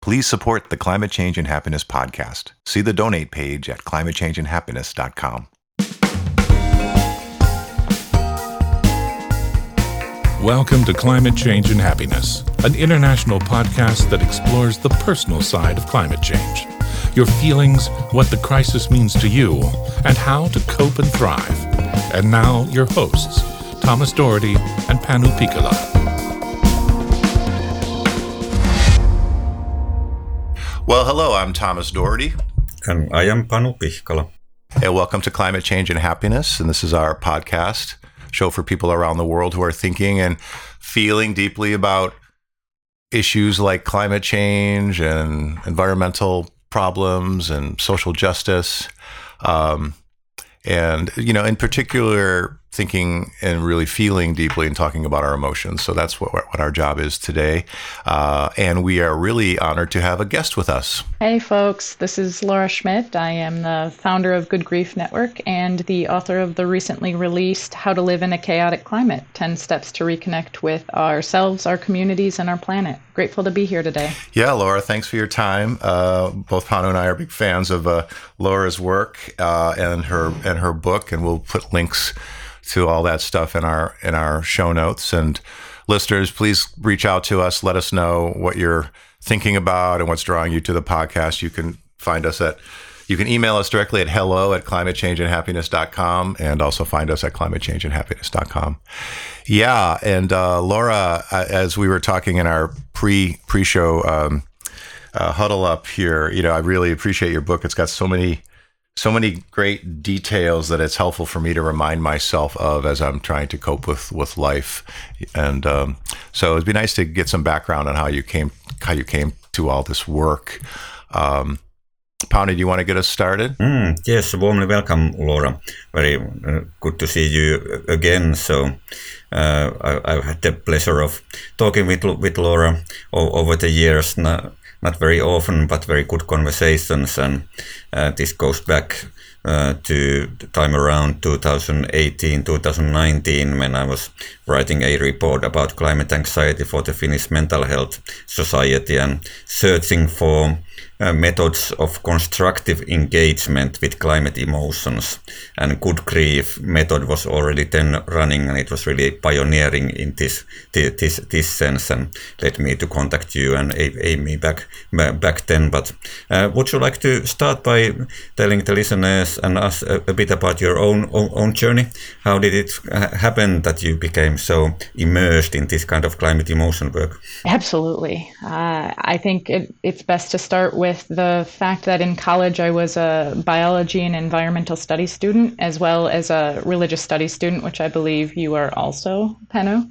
Please support the Climate Change and Happiness podcast. See the donate page at climatechangeandhappiness.com. Welcome to Climate Change and Happiness, an international podcast that explores the personal side of climate change, your feelings, what the crisis means to you, and how to cope and thrive. And now, your hosts, Thomas Doherty and Panu Pihkala. Well, hello, I'm Thomas Doherty. And I am Panu Pihkala. And welcome to Climate Change and Happiness. And this is our podcast show for people around the world who are thinking and feeling deeply about issues like climate change and environmental problems and social justice. And, you know, in particular, thinking and really feeling deeply and talking about our emotions. So that's what our job is today. And we are really honored to have a guest with us. Hey, folks. This is Laura Schmidt. I am the founder of Good Grief Network and the author of the recently released How to Live in a Chaotic Climate, 10 Steps to Reconnect with Ourselves, our communities, and our planet. Grateful to be here today. Yeah, Laura, thanks for your time. Both Panu and I are big fans of Laura's work and her book, and we'll put links to all that stuff in our show notes. And listeners, please reach out to us. Let us know what you're thinking about and what's drawing you to the podcast. You can email us directly at hello@climatechangeandhappiness.com and also find us at climatechangeandhappiness.com. Yeah. And Laura, as we were talking in our pre-show huddle up here, you know, I really appreciate your book. It's got so many great details that it's helpful for me to remind myself of as I'm trying to cope with life. And so it'd be nice to get some background on how you came to all this work. Panu, do you want to get us started? Yes, warmly welcome, Laura. Very good to see you again. So I've had the pleasure of talking with Laura over the years. Not very often, but very good conversations, and this goes back to the time around 2018, 2019, when I was writing a report about climate anxiety for the Finnish Mental Health Society and searching for methods of constructive engagement with climate emotions. And Good Grief method was already then running, and it was really pioneering in this sense, and led me to contact you and Amy back then. But would you like to start by telling the listeners and us a bit about your own journey? How did it happen that you became so immersed in this kind of climate emotion work? Absolutely. I think it's best to start with the fact that in college I was a biology and environmental studies student, as well as a religious studies student, which I believe you are also, Panu.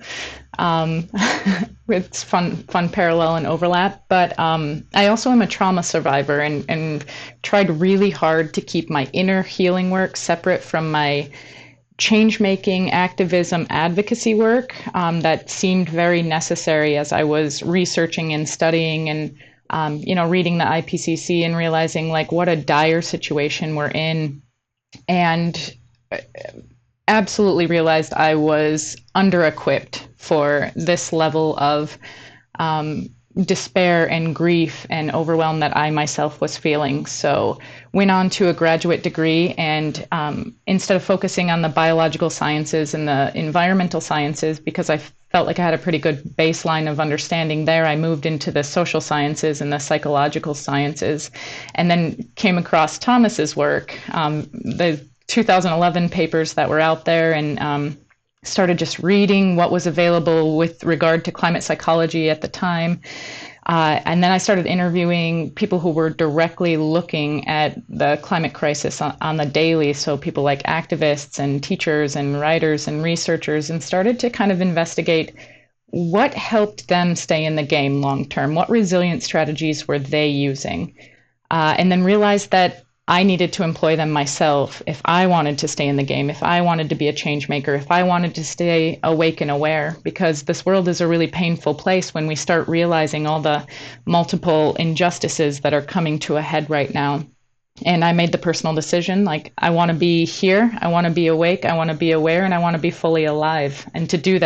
It's fun parallel and overlap. But I also am a trauma survivor and tried really hard to keep my inner healing work separate from my change-making, activism, advocacy work that seemed very necessary as I was researching and studying and reading the IPCC and realizing like what a dire situation we're in, and absolutely realized I was under-equipped for this level of despair and grief and overwhelm that I myself was feeling. So went on to a graduate degree, and instead of focusing on the biological sciences and the environmental sciences, because I felt like I had a pretty good baseline of understanding there, I moved into the social sciences and the psychological sciences, and then came across Thomas's work, the 2011 papers that were out there, and started just reading what was available with regard to climate psychology at the time. And then I started interviewing people who were directly looking at the climate crisis on the daily. So people like activists and teachers and writers and researchers, and started to kind of investigate what helped them stay in the game long term. What resilient strategies were they using? And then realized that I needed to employ them myself if I wanted to stay in the game, if I wanted to be a change maker, if I wanted to stay awake and aware, because this world is a really painful place when we start realizing all the multiple injustices that are coming to a head right now. And I made the personal decision, like, I want to be here, I want to be awake, I want to be aware, and I want to be fully alive. And to do that,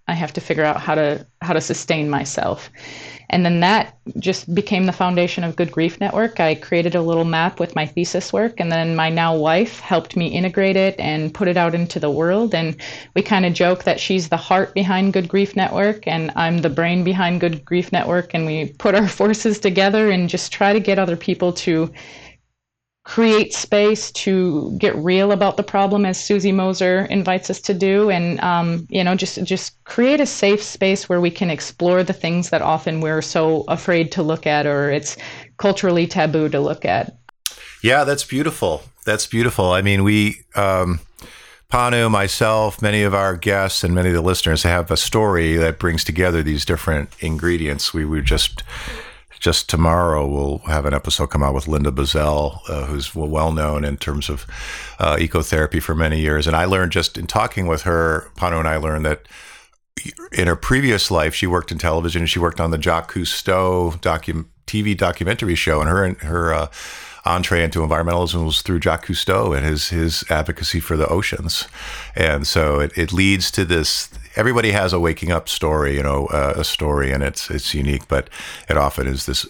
I have to figure out how to sustain myself. And then that just became the foundation of Good Grief Network. I created a little map with my thesis work, and then my now wife helped me integrate it and put it out into the world. And we kind of joke that she's the heart behind Good Grief Network, and I'm the brain behind Good Grief Network. And we put our forces together and just try to get other people to create space to get real about the problem, as Susie Moser invites us to do, and just create a safe space where we can explore the things that often we're so afraid to look at, or it's culturally taboo to look at. Yeah, that's beautiful. That's beautiful. I mean, we, Panu, myself, many of our guests, and many of the listeners have a story that brings together these different ingredients. We were just tomorrow, we'll have an episode come out with Linda Bazell, who's well known in terms of ecotherapy for many years. And I learned just in talking with her, Panu and I learned that in her previous life, she worked in television. She worked on the Jacques Cousteau TV documentary show, and her entree into environmentalism was through Jacques Cousteau and his advocacy for the oceans. And so it leads to this. Everybody has a waking up story, a story, and it's unique, but it often is this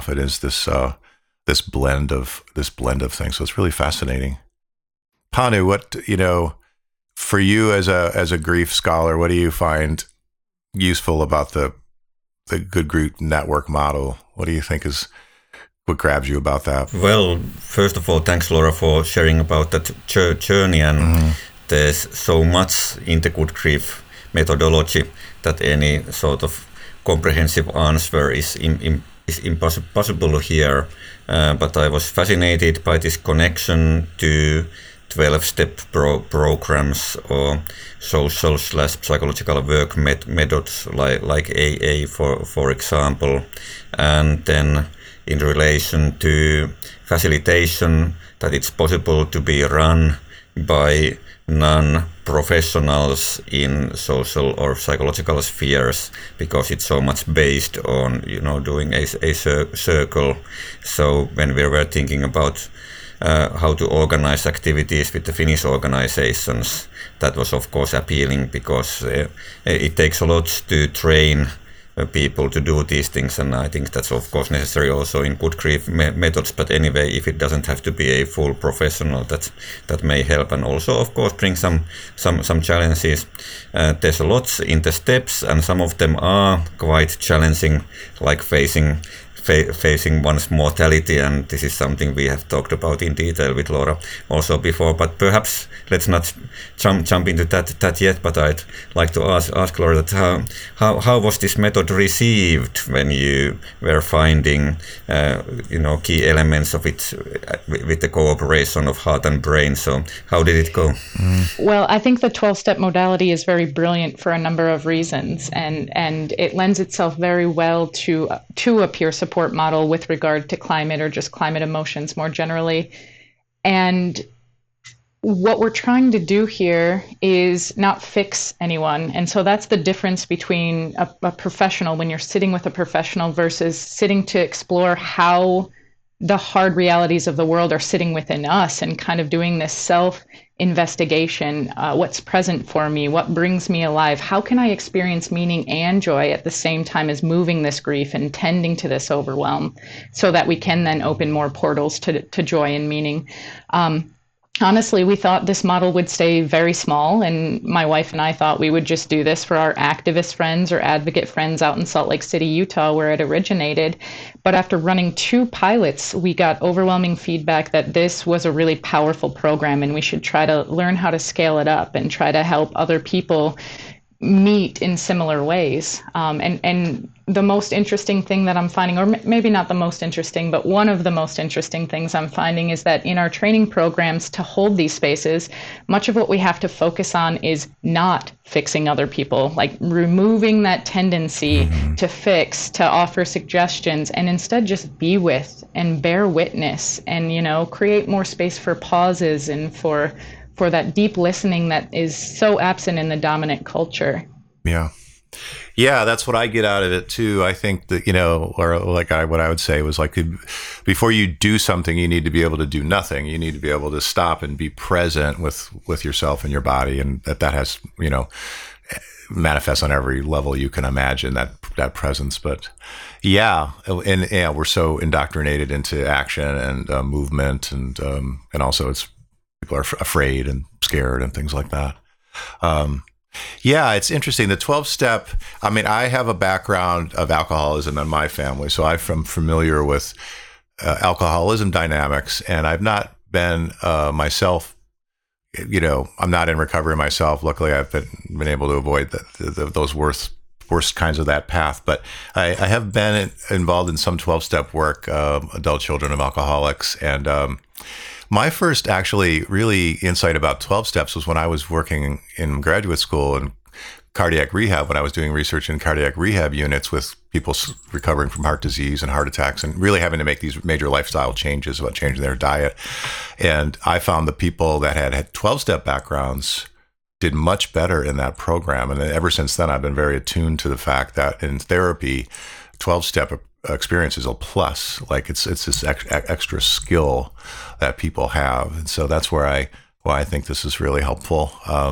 blend of things. So it's really fascinating. Panu, what for you as a grief scholar, what do you find useful about the Good Grief Network model? What do you think is what grabs you about that? Well, first of all, thanks, Laura, for sharing about that journey. And there's so much in the Good Grief methodology that any sort of comprehensive answer is impossible here. But I was fascinated by this connection to 12-step programs or social/psychological work methods like AA, for example, and then in relation to facilitation, that it's possible to be run by non-professionals in social or psychological spheres, because it's so much based on doing a circle. So when we were thinking about how to organize activities with the Finnish organizations, that was of course appealing, because it takes a lot to train people to do these things, and I think that's of course necessary also in Good Grief methods. But anyway, if it doesn't have to be a full professional, that may help, and also of course bring some challenges. There's a lot in the steps, and some of them are quite challenging, like facing one's mortality, and this is something we have talked about in detail with Laura also before. But perhaps let's not jump into that yet. But I'd like to ask Laura that how was this method received when you were finding key elements of it with the cooperation of heart and brain? So how did it go? Well, I think the 12-step modality is very brilliant for a number of reasons, and it lends itself very well to a peer support model with regard to climate, or just climate emotions more generally. And what we're trying to do here is not fix anyone. And so that's the difference between a professional, when you're sitting with a professional, versus sitting to explore how the hard realities of the world are sitting within us, and kind of doing this self-investigation. What's present for me? What brings me alive? How can I experience meaning and joy at the same time as moving this grief and tending to this overwhelm, so that we can then open more portals to joy and meaning? Honestly, we thought this model would stay very small, and my wife and I thought we would just do this for our activist friends or advocate friends out in Salt Lake City, Utah, where it originated. But after running 2 pilots, we got overwhelming feedback that this was a really powerful program, and we should try to learn how to scale it up and try to help other people meet in similar ways. And the most interesting thing that I'm finding, or maybe not the most interesting, but one of the most interesting things I'm finding, is that in our training programs to hold these spaces, much of what we have to focus on is not fixing other people, like removing that tendency to fix, to offer suggestions, and instead just be with and bear witness, and create more space for pauses and for that deep listening that is so absent in the dominant culture. Yeah, that's what I get out of it too. I think that, or what I would say was, like, before you do something, you need to be able to do nothing. You need to be able to stop and be present with yourself and your body. And that has, manifests on every level you can imagine, that presence. But yeah, and yeah, we're so indoctrinated into action and movement, and also people are afraid and scared and things like that. Yeah, it's interesting. The 12-step, I mean, I have a background of alcoholism in my family, so I'm familiar with alcoholism dynamics, and I've not been myself, I'm not in recovery myself. Luckily, I've been able to avoid those worst kinds of that path. But I have been involved in some 12-step work, adult children of alcoholics, and my first actually really insight about 12 steps was when I was working in graduate school in cardiac rehab, when I was doing research in cardiac rehab units with people recovering from heart disease and heart attacks and really having to make these major lifestyle changes about changing their diet. And I found the people that had 12-step backgrounds did much better in that program. And ever since then, I've been very attuned to the fact that in therapy, 12-step experience is a plus. Like it's this extra skill that people have, and so that's why I think this is really helpful.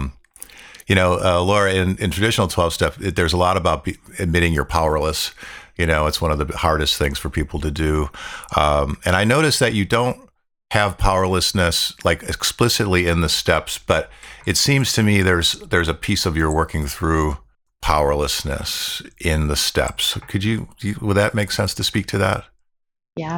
Laura, in traditional 12-step, there's a lot about admitting you're powerless. It's one of the hardest things for people to do, and I noticed that you don't have powerlessness like explicitly in the steps, but it seems to me there's a piece of your working through powerlessness in the steps. Would that make sense to speak to that? Yeah,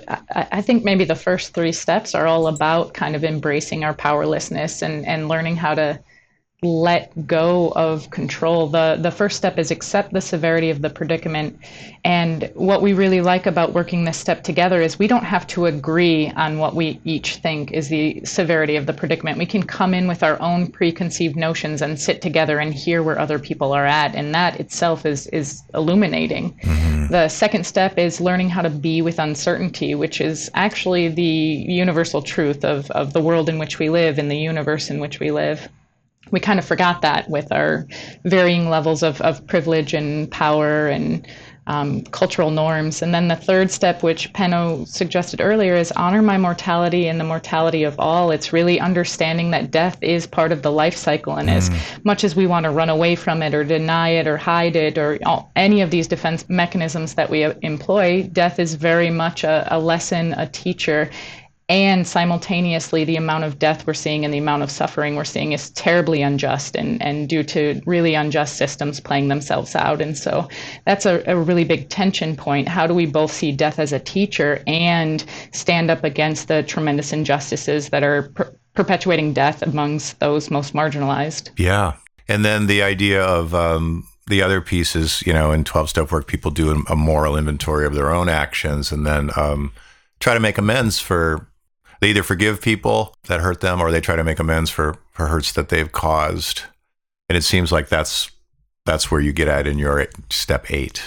I think maybe the first 3 steps are all about kind of embracing our powerlessness and learning how to let go of control. The first step is accept the severity of the predicament. And what we really like about working this step together is we don't have to agree on what we each think is the severity of the predicament. We can come in with our own preconceived notions and sit together and hear where other people are at. And that itself is illuminating. Mm-hmm. The second step is learning how to be with uncertainty, which is actually the universal truth of the world in which we live and the universe in which we live. We kind of forgot that with our varying levels of privilege and power and cultural norms. And then the third step, which Penno suggested earlier, is honor my mortality and the mortality of all. It's really understanding that death is part of the life cycle. And as much as we want to run away from it or deny it or hide it or any of these defense mechanisms that we employ, death is very much a lesson, a teacher. And simultaneously, the amount of death we're seeing and the amount of suffering we're seeing is terribly unjust and due to really unjust systems playing themselves out. And so that's a really big tension point. How do we both see death as a teacher and stand up against the tremendous injustices that are perpetuating death amongst those most marginalized? Yeah. And then the idea of the other piece is, in 12-step work, people do a moral inventory of their own actions and then try to make amends they either forgive people that hurt them or they try to make amends for hurts that they've caused. And it seems like that's where you get at in your step 8,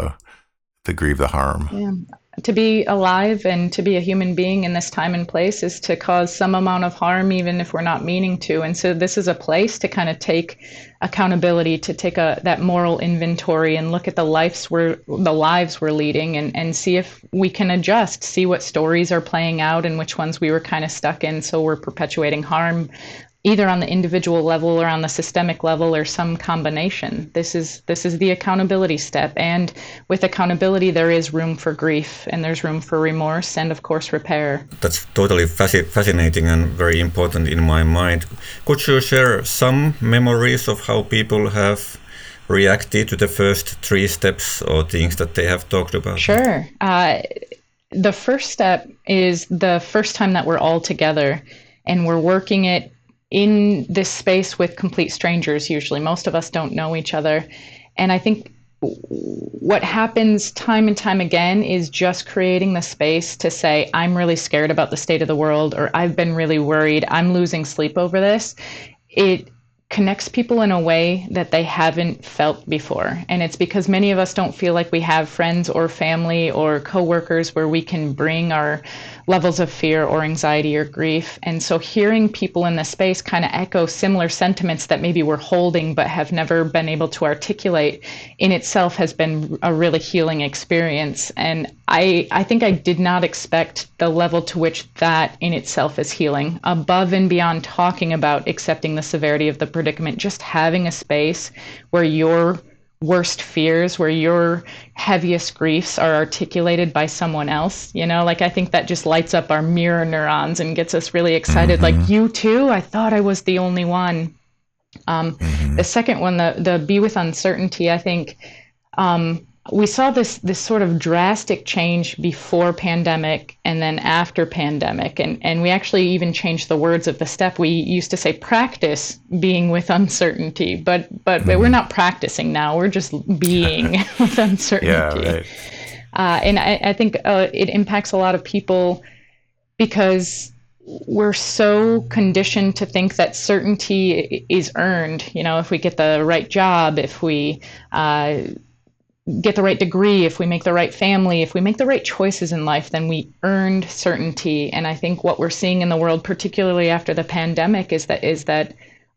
to grieve the harm. Yeah. To be alive and to be a human being in this time and place is to cause some amount of harm, even if we're not meaning to. And so this is a place to kind of take accountability, to take that moral inventory and look at the lives we're leading and see if we can adjust, see what stories are playing out and which ones we were kind of stuck in. So we're perpetuating harm either on the individual level or on the systemic level or some combination. This is the accountability step. And with accountability, there is room for grief and there's room for remorse and, of course, repair. That's totally fascinating and very important in my mind. Could you share some memories of how people have reacted to the first 3 steps or things that they have talked about? Sure. The first step is the first time that we're all together and we're working it in this space with complete strangers. Usually most of us don't know each other. And I think what happens time and time again is just creating the space to say, I'm really scared about the state of the world, or I've been really worried, I'm losing sleep over this. It connects people in a way that they haven't felt before. And it's because many of us don't feel like we have friends or family or coworkers where we can bring our levels of fear or anxiety or grief. And so hearing people in the space kind of echo similar sentiments that maybe we're holding but have never been able to articulate in itself has been a really healing experience. And I think I did not expect the level to which that in itself is healing, above and beyond talking about accepting the severity of the predicament, just having a space where your worst fears, where your heaviest griefs are articulated by someone else. Like I think that just lights up our mirror neurons and gets us really excited. Like, you too? I thought I was the only one. The second one, the be with uncertainty, I think we saw this sort of drastic change before pandemic and then after pandemic. And we actually even changed the words of the step. We used to say practice being with uncertainty, but we're not practicing now. We're just being with uncertainty. Yeah, right. And I think it impacts a lot of people because we're so conditioned to think that certainty is earned. If we get the right job, if we get the right degree, if we make the right family, if we make the right choices in life, then we earned certainty. And I think what we're seeing in the world, particularly after the pandemic, is that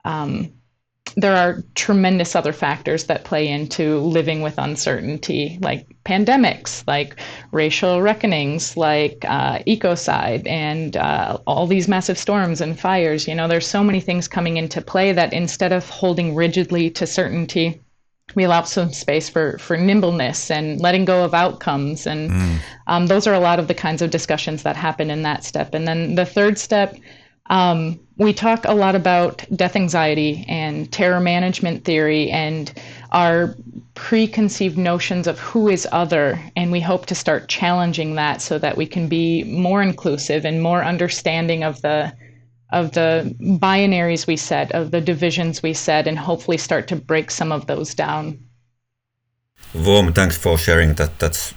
there are tremendous other factors that play into living with uncertainty, like pandemics, like racial reckonings, like ecocide, and all these massive storms and fires. There's so many things coming into play that instead of holding rigidly to certainty, we allow some space for nimbleness and letting go of outcomes. And those are a lot of the kinds of discussions that happen in that step. And then the third step, we talk a lot about death anxiety and terror management theory and our preconceived notions of who is other. And we hope to start challenging that so that we can be more inclusive and more understanding of the binaries we set, of the divisions we set, and hopefully start to break some of those down. Warm thanks for sharing that. That's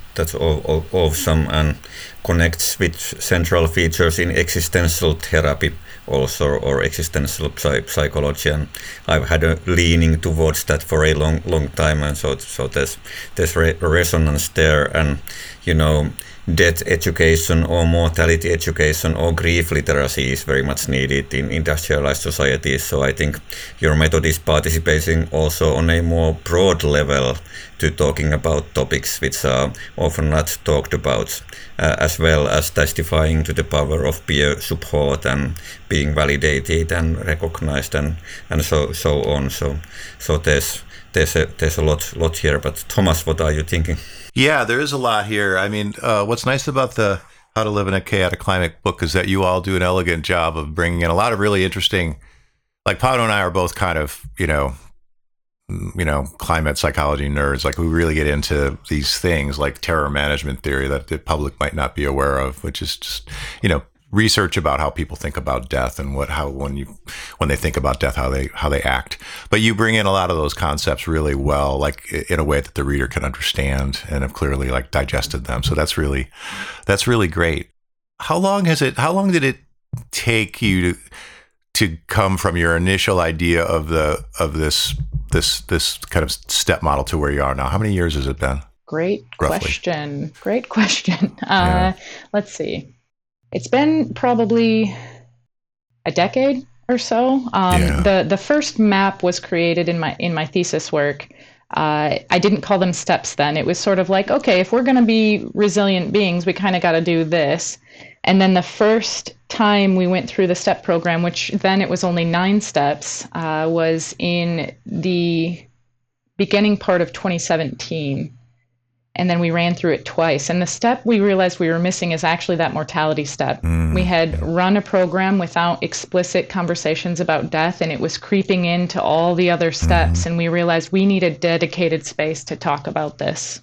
awesome and connects with central features in existential therapy also, or existential psychology. And I've had a leaning towards that for a long time, and so there's resonance there. And death education or mortality education or grief literacy is very much needed in industrialized societies. So I think your method is participating also on a more broad level to talking about topics which are often not talked about, as well as testifying to the power of peer support and being validated and recognized and so on. So there's a lot here. But Thomas, what are you thinking? Yeah, there is a lot here. I mean, what's nice about the How to Live in a Chaotic Climate book is that you all do an elegant job of bringing in a lot of really interesting, like Paolo and I are both kind of, climate psychology nerds. Like we really get into these things like terror management theory that the public might not be aware of, which is just, research about how people think about death and when they think about death, how they act. But you bring in a lot of those concepts really well, like in a way that the reader can understand and have clearly like digested them. So that's really great. How long did it take you to come from your initial idea of this kind of step model to where you are now? How many years has it been? Great question. Yeah. Let's see. It's been probably a decade or so. The first map was created in my thesis work. I didn't call them steps then. It was sort of like, okay, if we're going to be resilient beings, we kind of got to do this. And then the first time we went through the step program, which then it was only 9 steps, was in the beginning part of 2017. And then we ran through it twice. And the step we realized we were missing is actually that mortality step. We had run a program without explicit conversations about death, and it was creeping into all the other steps. And we realized we need a dedicated space to talk about this.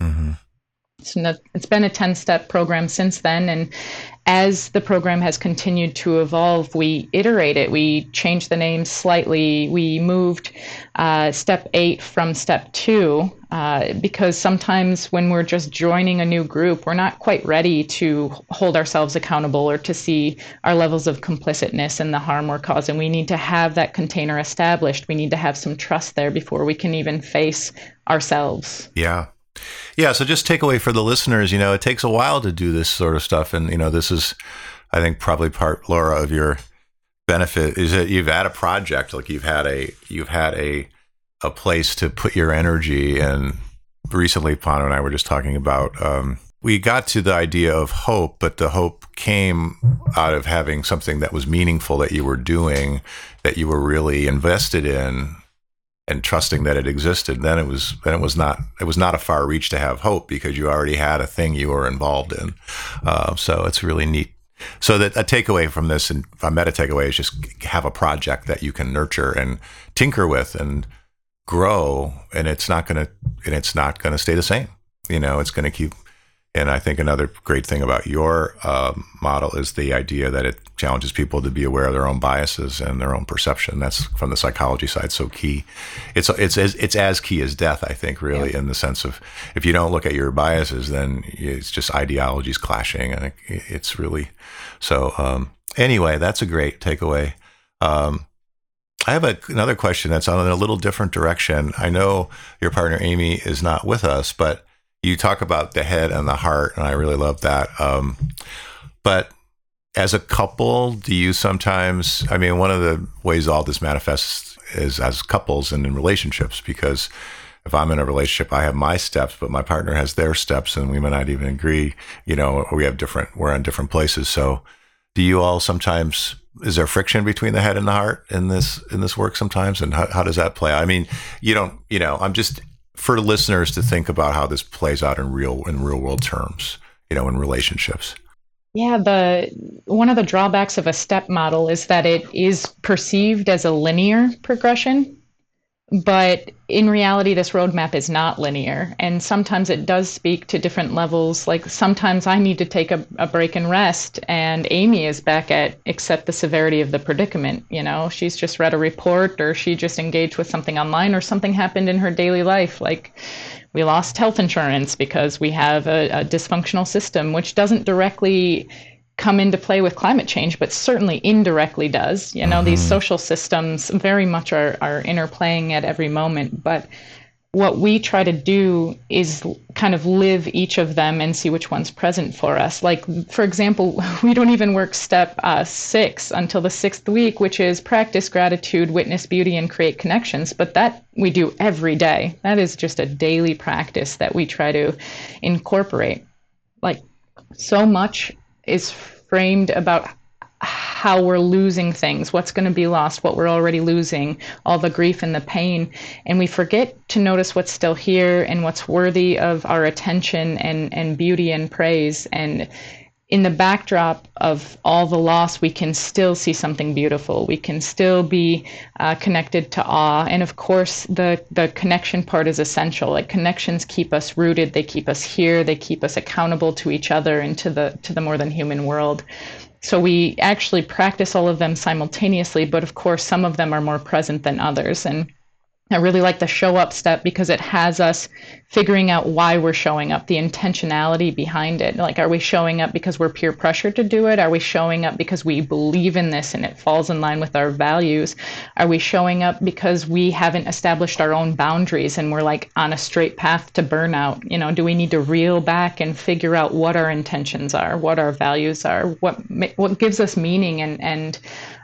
So it's been a 10-step program since then. And as the program has continued to evolve, we iterate it. We changed the name slightly. We moved step 8 from step 2 because sometimes when we're just joining a new group, we're not quite ready to hold ourselves accountable or to see our levels of complicitness and the harm we're causing. We need to have that container established. We need to have some trust there before we can even face ourselves. Yeah, so just takeaway for the listeners, it takes a while to do this sort of stuff. And, this is, I think, probably part, Laura, of your benefit is that you've had a project, like you've had a place to put your energy. And recently, Pano and I were just talking about we got to the idea of hope, but the hope came out of having something that was meaningful that you were doing, that you were really invested in, and trusting that it existed. Then it was not a far reach to have hope, because you already had a thing you were involved in. So it's really neat. So that a takeaway from this, and a meta takeaway, is just have a project that you can nurture and tinker with and grow, and it's not gonna stay the same. It's gonna keep. And I think another great thing about your model is the idea that it challenges people to be aware of their own biases and their own perception. That's, from the psychology side, so key. It's as key as death, I think, really, in the sense of, if you don't look at your biases, then it's just ideologies clashing, and it's really so. Anyway, that's a great takeaway. I have another question that's on a little different direction. I know your partner Amy is not with us, but you talk about the head and the heart, and I really love that. But as a couple, do you sometimes, one of the ways all this manifests is as couples and in relationships, because if I'm in a relationship, I have my steps, but my partner has their steps, and we may not even agree, or we're on different places. So do you all sometimes, is there friction between the head and the heart in this work sometimes? And how does that play? I'm just, for listeners to think about how this plays out in real world terms, in relationships. Yeah, one of the drawbacks of a step model is that it is perceived as a linear progression, but in reality, this roadmap is not linear. And sometimes it does speak to different levels. Like, sometimes I need to take a break and rest, and Amy is back at accept the severity of the predicament. She's just read a report, or she just engaged with something online, or something happened in her daily life. Like, we lost health insurance because we have a dysfunctional system, which doesn't directly come into play with climate change, but certainly indirectly does. These social systems very much are interplaying at every moment. But what we try to do is kind of live each of them and see which one's present for us. Like, for example, we don't even work step 6 until the 6th week, which is practice gratitude, witness beauty, and create connections. But that we do every day. That is just a daily practice that we try to incorporate. Like, so much is framed about how we're losing things, what's going to be lost, what we're already losing, all the grief and the pain. And we forget to notice what's still here and what's worthy of our attention and beauty and praise. And in the backdrop of all the loss, we can still see something beautiful. We can still be connected to awe. And of course, the connection part is essential. Like, connections keep us rooted. They keep us here. They keep us accountable to each other and to the more than human world. So we actually practice all of them simultaneously, but of course, some of them are more present than others. And I really like the show up step, because it has us figuring out why we're showing up, the intentionality behind it. Like, are we showing up because we're peer pressured to do it? Are we showing up because we believe in this and it falls in line with our values? Are we showing up because we haven't established our own boundaries and we're like on a straight path to burnout? Do we need to reel back and figure out what our intentions are, what our values are, what gives us meaning, and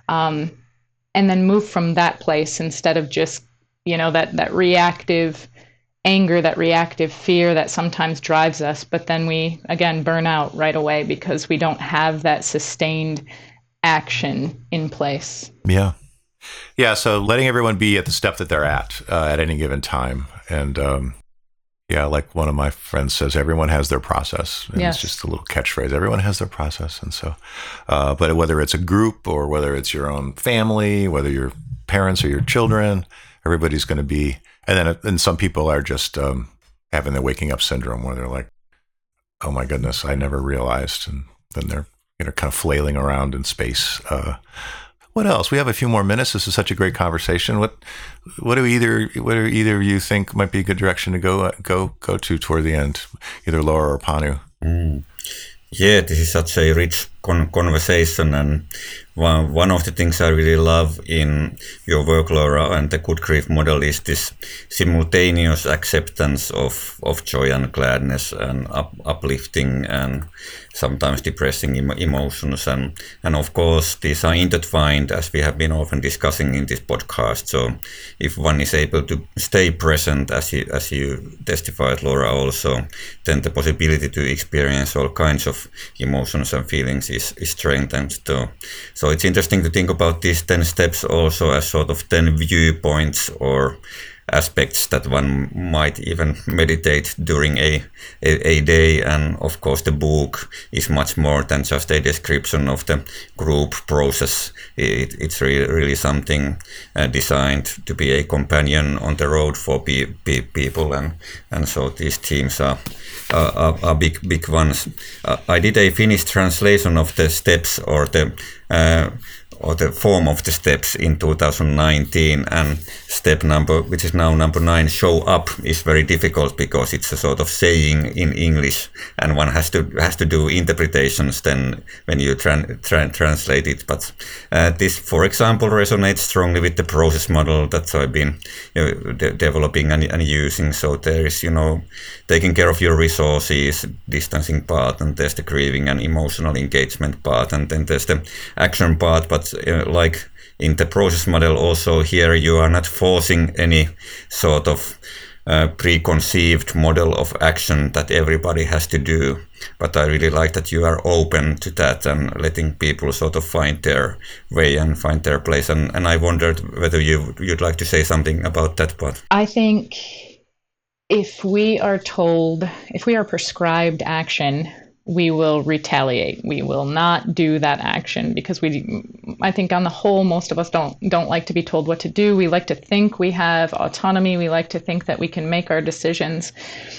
then move from that place instead of just that reactive anger, that reactive fear that sometimes drives us, but then we, again, burn out right away because we don't have that sustained action in place. Yeah. Yeah, so letting everyone be at the step that they're at any given time. And like one of my friends says, everyone has their process. And It's just a little catchphrase. Everyone has their process. And so, but whether it's a group or whether it's your own family, whether your parents or your children, everybody's going to be, and some people are just having the waking up syndrome where they're like, oh my goodness, I never realized. And then they're, kind of flailing around in space. What else? We have a few more minutes. This is such a great conversation. What do either of you think might be a good direction to go to toward the end? Either Laura or Panu. Yeah, this is such a rich conversation. And one of the things I really love in your work, Laura, and the Good Grief model is this simultaneous acceptance of joy and gladness and uplifting and sometimes depressing emotions. And of course, these are intertwined, as we have been often discussing in this podcast. So if one is able to stay present, as you testified, Laura, also, then the possibility to experience all kinds of emotions and feelings is strengthened. So it's interesting to think about these 10 steps also as sort of 10 viewpoints or aspects that one might even meditate during a day. And of course the book is much more than just a description of the group process. It's really something designed to be a companion on the road for people, and so these themes are big ones. I did a Finnish translation of the steps or the form of the steps in 2019, and step number, which is now number 9, show up, is very difficult because it's a sort of saying in English, and one has to do interpretations then when you translate it. But this, for example, resonates strongly with the process model that I've been developing and using. So there is, taking care of your resources, distancing part, and there's the grieving and emotional engagement part, and then there's the action part. But like in the process model also, here you are not forcing any sort of preconceived model of action that everybody has to do. But I really like that you are open to that and letting people sort of find their way and find their place. And I wondered whether you'd like to say something about that part. I think if we are prescribed action, we will retaliate. We will not do that action because I think on the whole, most of us don't like to be told what to do. We like to think we have autonomy. We like to think that we can make our decisions.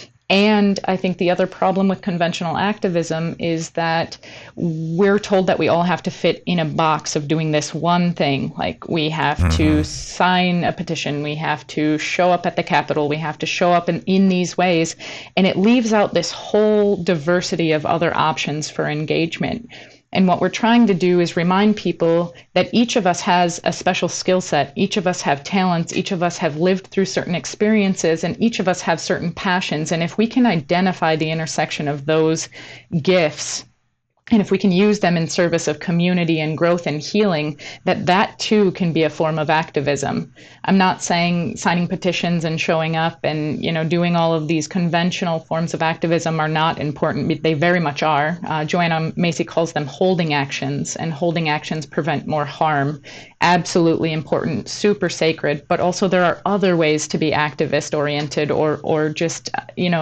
And I think the other problem with conventional activism is that we're told that we all have to fit in a box of doing this one thing. Like we have to sign a petition, we have to show up at the Capitol, we have to show up in these ways. And it leaves out this whole diversity of other options for engagement. And what we're trying to do is remind people that each of us has a special skill set. Each of us have talents. Each of us have lived through certain experiences, and each of us have certain passions. And if we can identify the intersection of those gifts, and if we can use them in service of community and growth and healing, that too can be a form of activism. I'm not saying signing petitions and showing up and doing all of these conventional forms of activism are not important. They very much are. Joanna Macy calls them holding actions, and holding actions prevent more harm. Absolutely important, super sacred. But also there are other ways to be activist oriented or just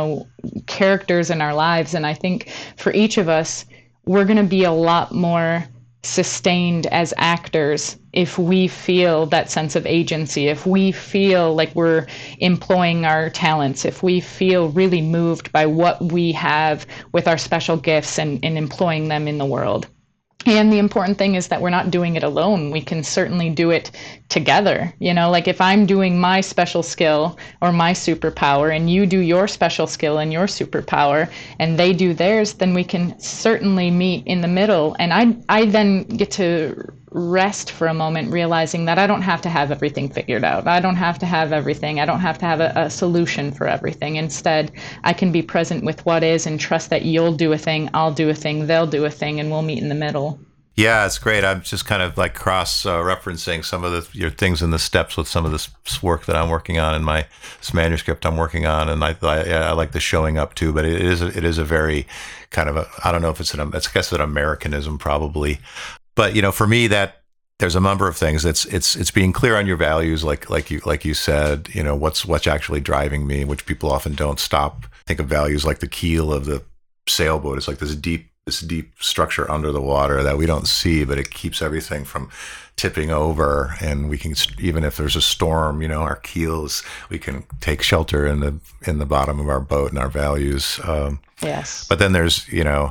characters in our lives. And I think for each of us, we're going to be a lot more sustained as actors if we feel that sense of agency, if we feel like we're employing our talents, if we feel really moved by what we have with our special gifts and employing them in the world. And the important thing is that we're not doing it alone. We can certainly do it together. Like if I'm doing my special skill or my superpower and you do your special skill and your superpower and they do theirs, then we can certainly meet in the middle. And I then get to rest for a moment, realizing that I don't have to have everything figured out. I don't have to have everything. I don't have to have a solution for everything. Instead, I can be present with what is and trust that you'll do a thing, I'll do a thing, they'll do a thing, and we'll meet in the middle. Yeah, it's great. I'm just kind of like cross-referencing some of your things in the steps with some of this work that I'm working on in this manuscript I'm working on, and I like the showing up too. But it is a very kind of I don't know if it's I guess an Americanism probably, but for me that there's a number of things. It's being clear on your values, like you said. What's actually driving me, which people often don't stop. Think of values like the keel of the sailboat. It's like this deep structure under the water that we don't see, but it keeps everything from tipping over. And we can, even if there's a storm, our keels, we can take shelter in the bottom of our boat and our values. Yes. But then there's,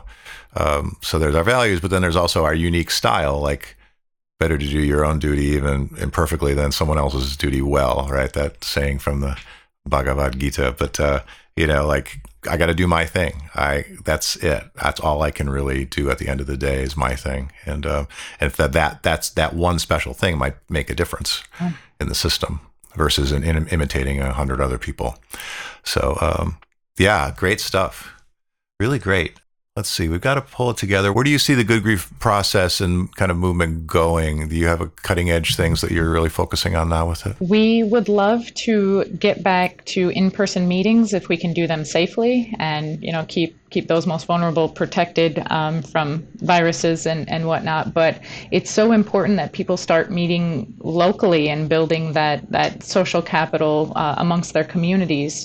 so there's our values, but then there's also our unique style, like better to do your own duty even imperfectly than someone else's duty well, right? That saying from the Bhagavad Gita. But, like I got to do my thing. That's it. That's all I can really do at the end of the day is my thing. And if that one special thing might make a difference in the system versus in imitating 100 other people. So, yeah, great stuff. Really great. Let's see. We've got to pull it together. Where do you see the Good Grief process and kind of movement going? Do you have a cutting edge things that you're really focusing on now with it? We would love to get back to in-person meetings if we can do them safely, and keep those most vulnerable protected from viruses and whatnot. But it's so important that people start meeting locally and building that social capital amongst their communities.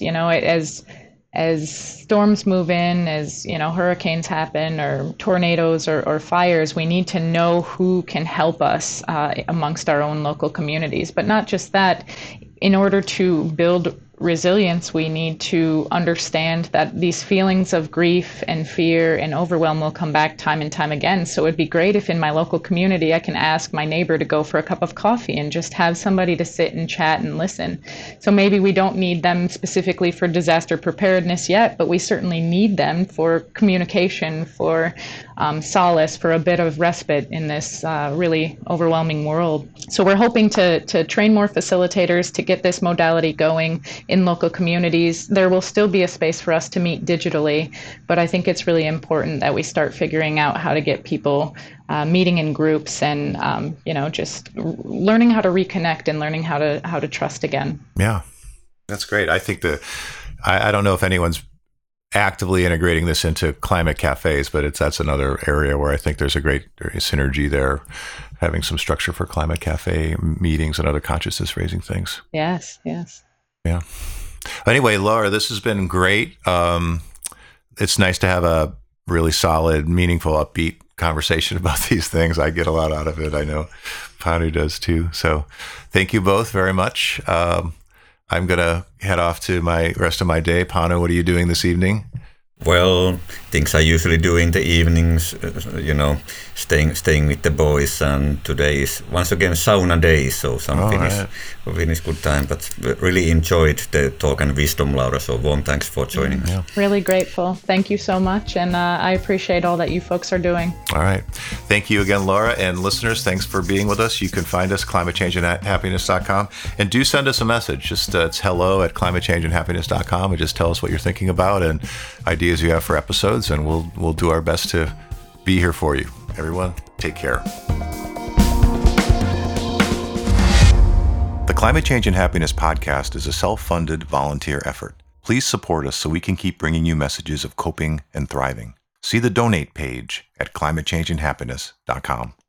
As storms move in, as hurricanes happen or tornadoes or fires, we need to know who can help us amongst our own local communities. But not just that, in order to build resilience, we need to understand that these feelings of grief and fear and overwhelm will come back time and time again. So it'd be great if in my local community I can ask my neighbor to go for a cup of coffee and just have somebody to sit and chat and listen. So maybe we don't need them specifically for disaster preparedness yet, but we certainly need them for communication, for solace, for a bit of respite in this really overwhelming world. So we're hoping to train more facilitators to get this modality going in local communities. There will still be a space for us to meet digitally, but I think it's really important that we start figuring out how to get people meeting in groups and just learning how to reconnect and learning how to trust again. Yeah, that's great. I think I don't know if anyone's actively integrating this into climate cafes, but that's another area where I think there's a great synergy there, having some structure for climate cafe meetings and other consciousness raising things. Yes. Yeah. Anyway, Laura, this has been great. It's nice to have a really solid, meaningful, upbeat conversation about these things. I get a lot out of it. I know Panu does too. So thank you both very much. I'm going to head off to my rest of my day. Panu, what are you doing this evening? Well, things I usually do in the evenings, staying with the boys, and today is once again sauna day, so some Finnish good time, but really enjoyed the talk and wisdom, Laura, so warm thanks for joining us. Yeah. Really grateful. Thank you so much, and I appreciate all that you folks are doing. All right. Thank you again, Laura, and listeners, thanks for being with us. You can find us climatechangeandhappiness.com, and do send us a message. Just it's hello@climatechangeandhappiness.com, and just tell us what you're thinking about and ideas you have for episodes, and we'll do our best to be here for you. Everyone, take care. The Climate Change and Happiness podcast is a self-funded volunteer effort. Please support us so we can keep bringing you messages of coping and thriving. See the donate page at climatechangeandhappiness.com.